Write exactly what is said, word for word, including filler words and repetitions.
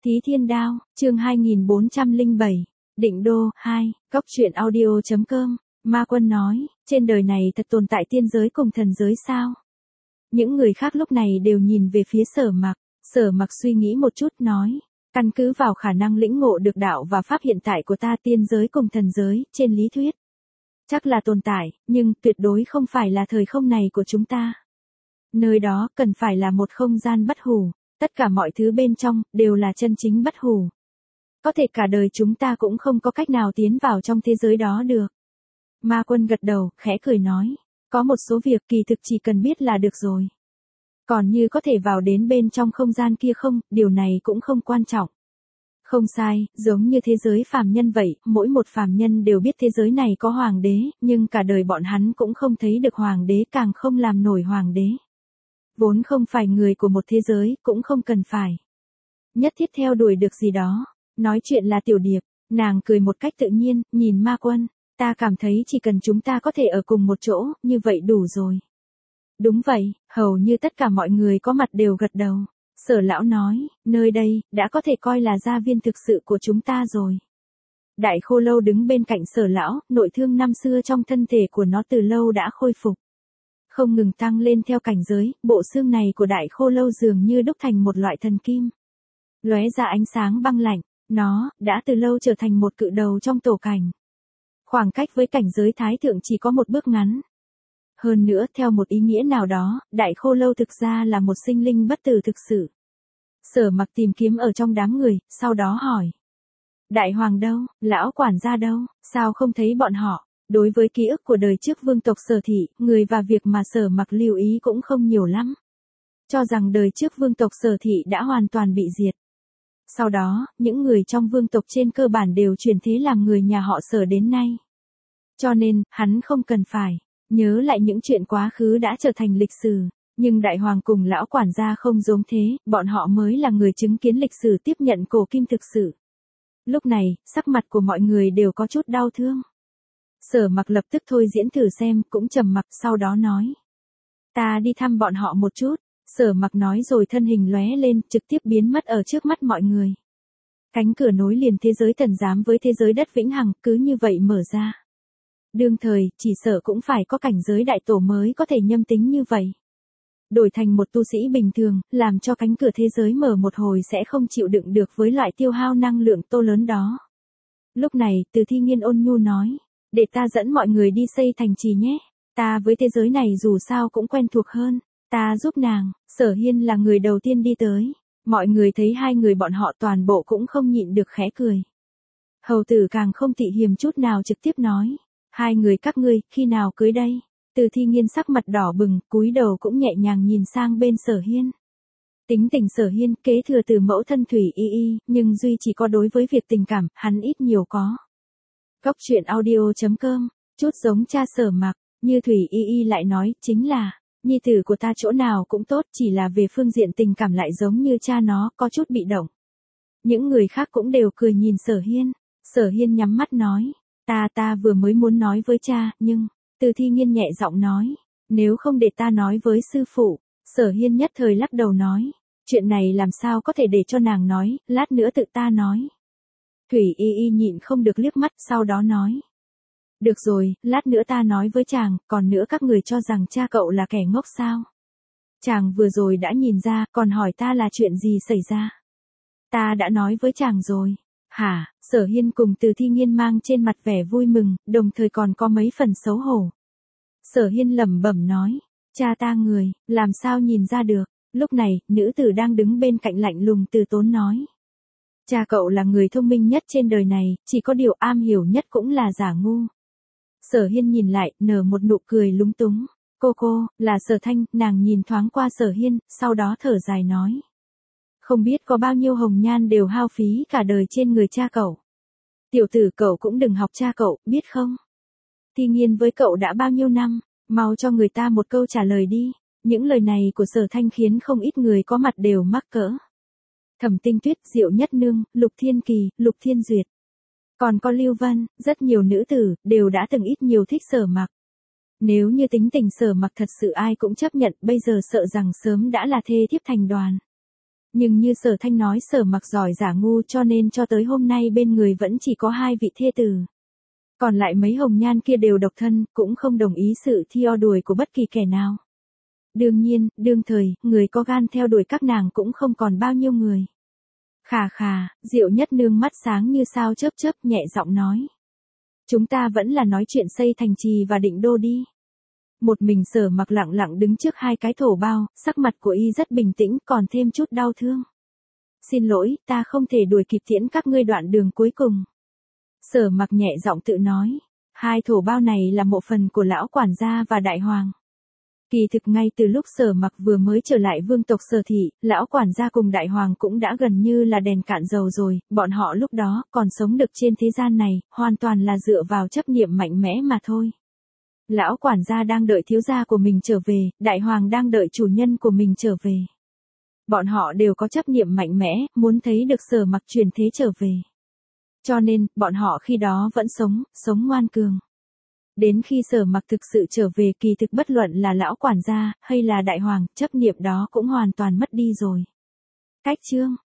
Thí Thiên Đao, chương hai nghìn bốn trăm lẻ bảy, Định Đô, hai, Cốc truyện audio chấm com, Ma Quân nói, trên đời này thật tồn tại tiên giới cùng thần giới sao? Những người khác lúc này đều nhìn về phía Sở Mặc, Sở Mặc suy nghĩ một chút nói, căn cứ vào khả năng lĩnh ngộ được đạo và pháp hiện tại của ta, tiên giới cùng thần giới, trên lý thuyết, chắc là tồn tại, nhưng tuyệt đối không phải là thời không này của chúng ta. Nơi đó cần phải là một không gian bất hủ, tất cả mọi thứ bên trong đều là chân chính bất hủ. Có thể cả đời chúng ta cũng không có cách nào tiến vào trong thế giới đó được. Ma Quân gật đầu, khẽ cười nói, có một số việc kỳ thực chỉ cần biết là được rồi. Còn như có thể vào đến bên trong không gian kia không, điều này cũng không quan trọng. Không sai, giống như thế giới phàm nhân vậy, mỗi một phàm nhân đều biết thế giới này có hoàng đế, nhưng cả đời bọn hắn cũng không thấy được hoàng đế, càng không làm nổi hoàng đế. Vốn không phải người của một thế giới, cũng không cần phải nhất thiết theo đuổi được gì đó. Nói chuyện là Tiểu Điệp, nàng cười một cách tự nhiên, nhìn Ma Quân, ta cảm thấy chỉ cần chúng ta có thể ở cùng một chỗ, như vậy đủ rồi. Đúng vậy, hầu như tất cả mọi người có mặt đều gật đầu. Sở lão nói, nơi đây, đã có thể coi là gia viên thực sự của chúng ta rồi. Đại Khô Lâu đứng bên cạnh Sở lão, nội thương năm xưa trong thân thể của nó từ lâu đã khôi phục. Không ngừng tăng lên theo cảnh giới, bộ xương này của Đại Khô Lâu dường như đúc thành một loại thần kim. Lóe ra ánh sáng băng lạnh, nó đã từ lâu trở thành một cự đầu trong tổ cảnh. Khoảng cách với cảnh giới thái thượng chỉ có một bước ngắn. Hơn nữa, theo một ý nghĩa nào đó, Đại Khô Lâu thực ra là một sinh linh bất tử thực sự. Sở Mặc tìm kiếm ở trong đám người, sau đó hỏi. Đại Hoàng đâu, lão quản gia đâu, sao không thấy bọn họ? Đối với ký ức của đời trước vương tộc Sở Thị, người và việc mà Sở Mặc lưu ý cũng không nhiều lắm. Cho rằng đời trước vương tộc Sở Thị đã hoàn toàn bị diệt. Sau đó, những người trong vương tộc trên cơ bản đều chuyển thế làm người nhà họ Sở đến nay. Cho nên, hắn không cần phải nhớ lại những chuyện quá khứ đã trở thành lịch sử. Nhưng Đại Hoàng cùng lão quản gia không giống thế, bọn họ mới là người chứng kiến lịch sử tiếp nhận cổ kim thực sự. Lúc này, sắc mặt của mọi người đều có chút đau thương. Sở Mặc lập tức thôi diễn thử xem, cũng trầm mặc, sau đó nói. Ta đi thăm bọn họ một chút. Sở Mặc nói rồi thân hình lóe lên, trực tiếp biến mất ở trước mắt mọi người. Cánh cửa nối liền thế giới thần giám với thế giới đất vĩnh hằng, cứ như vậy mở ra. Đương thời, chỉ sợ cũng phải có cảnh giới đại tổ mới có thể nhâm tính như vậy. Đổi thành một tu sĩ bình thường, làm cho cánh cửa thế giới mở một hồi sẽ không chịu đựng được với loại tiêu hao năng lượng to lớn đó. Lúc này, Từ Thi Nghiên ôn nhu nói, để ta dẫn mọi người đi xây thành trì nhé. Ta với thế giới này dù sao cũng quen thuộc hơn. Ta giúp nàng. Sở Hiên là người đầu tiên đi tới. Mọi người thấy hai người bọn họ toàn bộ cũng không nhịn được khẽ cười. Hầu tử càng không tị hiềm chút nào trực tiếp nói. Hai người các ngươi, khi nào cưới đây? Từ Thi Nghiên sắc mặt đỏ bừng, cúi đầu cũng nhẹ nhàng nhìn sang bên Sở Hiên. Tính tình Sở Hiên kế thừa từ mẫu thân Thủy Y Y, nhưng duy chỉ có đối với việc tình cảm, hắn ít nhiều có. Cốc truyện audio chấm com, chút giống cha Sở Mặc, như Thủy Y Y lại nói, chính là, nhi tử của ta chỗ nào cũng tốt, chỉ là về phương diện tình cảm lại giống như cha nó, có chút bị động. Những người khác cũng đều cười nhìn Sở Hiên. Sở Hiên nhắm mắt nói, ta ta vừa mới muốn nói với cha, nhưng, Từ Thi Nghiên nhẹ giọng nói, nếu không để ta nói với sư phụ. Sở Hiên nhất thời lắc đầu nói, chuyện này làm sao có thể để cho nàng nói, lát nữa tự ta nói. Thủy Y Y nhịn không được liếc mắt, sau đó nói. Được rồi, lát nữa ta nói với chàng, còn nữa các người cho rằng cha cậu là kẻ ngốc sao? Chàng vừa rồi đã nhìn ra, còn hỏi ta là chuyện gì xảy ra? Ta đã nói với chàng rồi. Hả? Sở Hiên cùng Từ Thi Nghiên mang trên mặt vẻ vui mừng, đồng thời còn có mấy phần xấu hổ. Sở Hiên lẩm bẩm nói, cha ta người, làm sao nhìn ra được? Lúc này, nữ tử đang đứng bên cạnh lạnh lùng từ tốn nói. Cha cậu là người thông minh nhất trên đời này, chỉ có điều am hiểu nhất cũng là giả ngu. Sở Hiên nhìn lại, nở một nụ cười lúng túng. Cô cô, là Sở Thanh, nàng nhìn thoáng qua Sở Hiên, sau đó thở dài nói. Không biết có bao nhiêu hồng nhan đều hao phí cả đời trên người cha cậu. Tiểu tử cậu cũng đừng học cha cậu, biết không? Thi Nghiên với cậu đã bao nhiêu năm, mau cho người ta một câu trả lời đi. Những lời này của Sở Thanh khiến không ít người có mặt đều mắc cỡ. Thẩm Tinh Tuyết, Diệu Nhất Nương, Lục Thiên Kỳ, Lục Thiên Duyệt. Còn có Lưu Vân, rất nhiều nữ tử, đều đã từng ít nhiều thích Sở Mặc. Nếu như tính tình Sở Mặc thật sự ai cũng chấp nhận, bây giờ sợ rằng sớm đã là thê thiếp thành đoàn. Nhưng như Sở Thanh nói Sở Mặc giỏi giả ngu cho nên cho tới hôm nay bên người vẫn chỉ có hai vị thê tử. Còn lại mấy hồng nhan kia đều độc thân, cũng không đồng ý sự theo đuổi của bất kỳ kẻ nào. Đương nhiên, đương thời, người có gan theo đuổi các nàng cũng không còn bao nhiêu người. Khà khà, Diệu Nhất Nương mắt sáng như sao chớp chớp nhẹ giọng nói. Chúng ta vẫn là nói chuyện xây thành trì và định đô đi. Một mình Sở Mặc lặng lặng đứng trước hai cái thổ bao, sắc mặt của y rất bình tĩnh còn thêm chút đau thương. Xin lỗi, ta không thể đuổi kịp tiễn các ngươi đoạn đường cuối cùng. Sở Mặc nhẹ giọng tự nói, hai thổ bao này là mộ phần của lão quản gia và đại hoàng. Kỳ thực ngay từ lúc Sở Mặc vừa mới trở lại vương tộc Sở thị, lão quản gia cùng đại hoàng cũng đã gần như là đèn cạn dầu rồi, bọn họ lúc đó còn sống được trên thế gian này, hoàn toàn là dựa vào chấp niệm mạnh mẽ mà thôi. Lão quản gia đang đợi thiếu gia của mình trở về, đại hoàng đang đợi chủ nhân của mình trở về. Bọn họ đều có chấp niệm mạnh mẽ, muốn thấy được Sở Mặc truyền thế trở về. Cho nên, bọn họ khi đó vẫn sống, sống ngoan cường. Đến khi Sở Mặc thực sự trở về kỳ thực bất luận là lão quản gia, hay là đại hoàng, chấp niệm đó cũng hoàn toàn mất đi rồi. Cách chương